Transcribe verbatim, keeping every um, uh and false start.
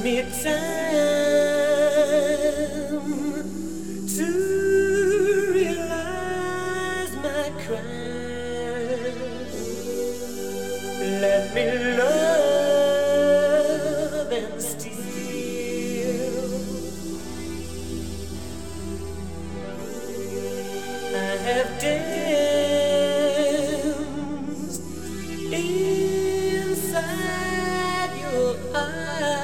me time to realize my crime. Let me love and steal. I have danced inside your eyes.